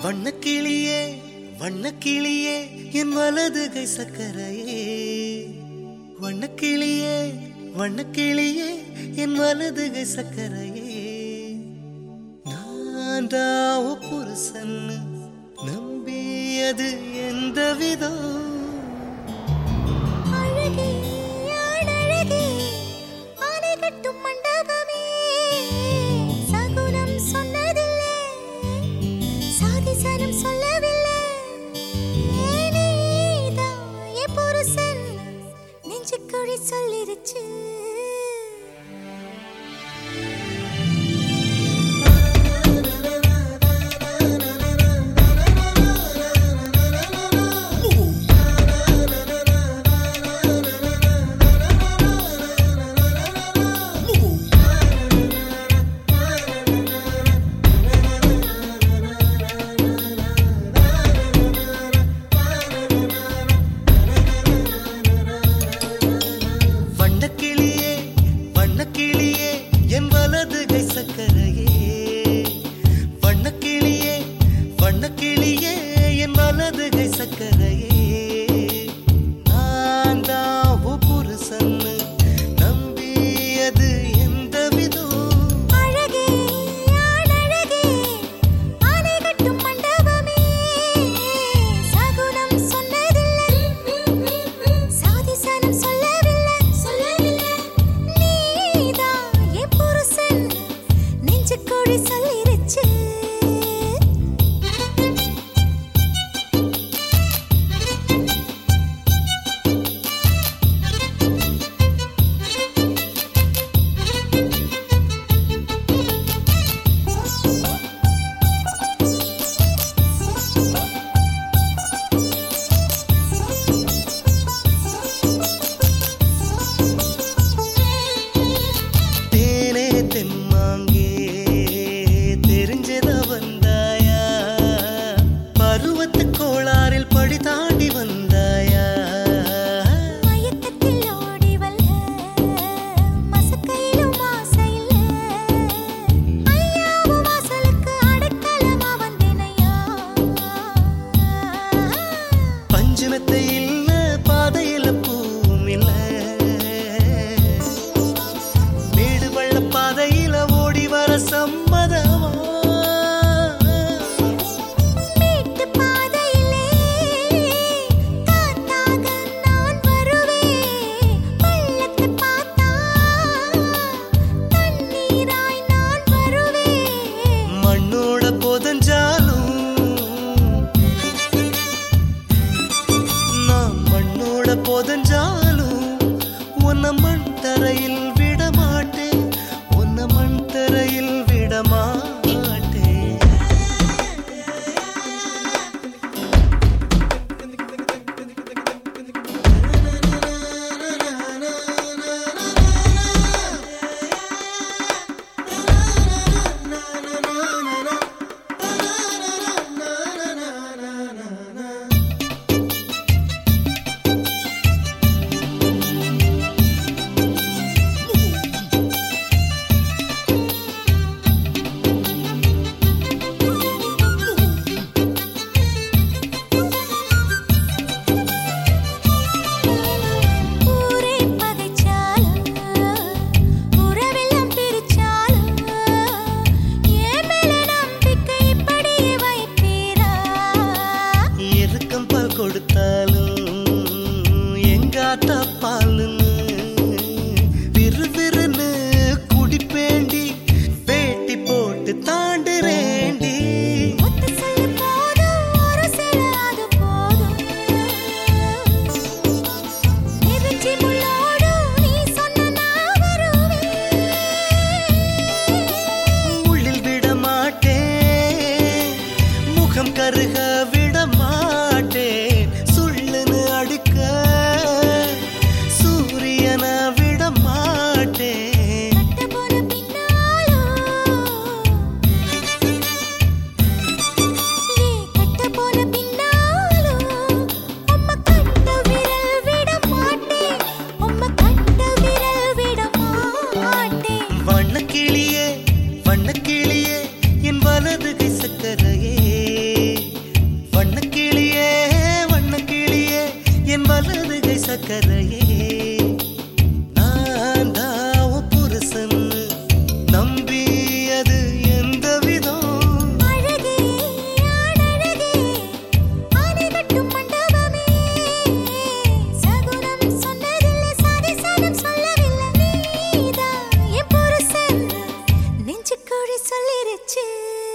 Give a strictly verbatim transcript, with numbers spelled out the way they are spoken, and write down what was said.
வண்ணக்கிளியே வண்ணக்கிளியே என் வலதுகை சக்கரையே வண்ணக்கிளியே வண்ணக்கிளியே என் வலதுகை சக்கரையே நான் தாவ புருஷன் நம்பியது எந்த விதம் அழகே அழகே ஆனை கட்டும் மண்டபமே சகுனம் சொன்னதில்லை சாதிசனம் சொல்லவில்லை நீதான் என் புருஷன் நெஞ்சுக்குழி சொல்லிருச்சு வண்ணக்கிளியே வண்ணக்கிளியே என் வலதுகை சக்கரையே வண்ணக்கிளியே வண்ணக்கிளியே என் வலதுகை சக்கரையே நான் தான் புருஷன் நம்பியது எந்த விதம் அழகே அழகே ஆனை கட்டும் மண்டபமே சகுனம் சொன்னதில்லை சாதிசனம் சொல்லவில்லை சொல்லவில்லை நீதான் என் புருஷன் நெஞ்சுக்குழி சொல்லிருச்சு தேனே தென்மாங்கே தெரிஞ்சதா வந்தாயா பருவத்து கோளாறில் படி தாண்டி வந்தாயா மயக்கத்தில் ஓடி வல்ல மசக்கையிலும் ஆசையில்ல ஐயாவும் வாசலுக்கு அடைக்கலமா வந்தேனையா பஞ்சமத்தை இல்ல பாதையில பூவும் இல்ல வீடு வள்ள பாதையில ஓடி வர சம்மதமா மீட்டு பாதையிலே காத்தாக நான் வருவேன் பள்ளத்தை பார்த்தா தண்ணீராய் நான் வருவேன் மண்ணோட போதஞ்சாலும் நான் மண்ணோட போதஞ்சாலும் உன்னை மண் தரையில் விட மாட்டேன் உன்னை மண் தரையில் விட மாட்டேன் ஊரே பகைச்சாலும் உறவெல்லாம் பிரிச்சாலும் என் மேல நம்பிக்கை இப்படியே வைப்பீரா எருக்கம் பால் கொடுத்தாலும் எங்காத்தா பாலுன்னு விறுவிறுன்னு குடிப்பேண்டி வேட்டி போட்டு தாண்டுறேண்டி ஒத்த சொல்லு போதும் ஒரு சில அது போதும் நெருஞ்சி முள்ளோடு நீ சொன்ன நான் வருவேன் உள்ளில் விட மாட்டேன் முகம் கருக விட மாட்டேன் சுள்ளுன்னு அடுக்க சூரியன விட மாட்டேன் கட்ட போன பின்னாலும் ஏ கட்ட போன பின்னாலும் உம்ம கட்ட விரல் விட மாட்டேன் உம்ம கட்ட விரல் விட மாட்டேன் வண்ணக்கிளியே வண்ணக்கிளியே என் வலதுகை சக்கரையே சொல்லிருச்சு